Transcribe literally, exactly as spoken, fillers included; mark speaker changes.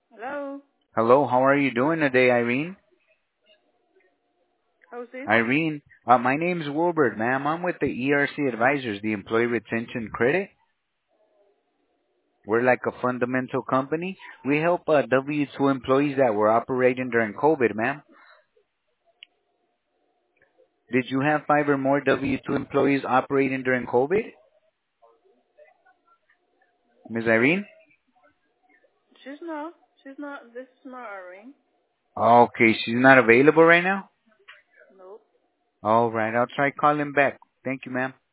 Speaker 1: Hello?
Speaker 2: Hello, how are you doing today, Irene?
Speaker 1: Who's this?
Speaker 2: Irene, uh, my name's Wilbert, ma'am. I'm with the E R C Advisors, the Employee Retention Credit. We're like a fundamental company. We help uh, W two employees that were operating during COVID, ma'am. Did you have five or more W two employees operating during COVID, Miss Irene?
Speaker 1: She's not. She's not. This is not a ring.
Speaker 2: Okay, she's not available right now?
Speaker 1: Nope.
Speaker 2: All right, I'll try calling back. Thank you, ma'am.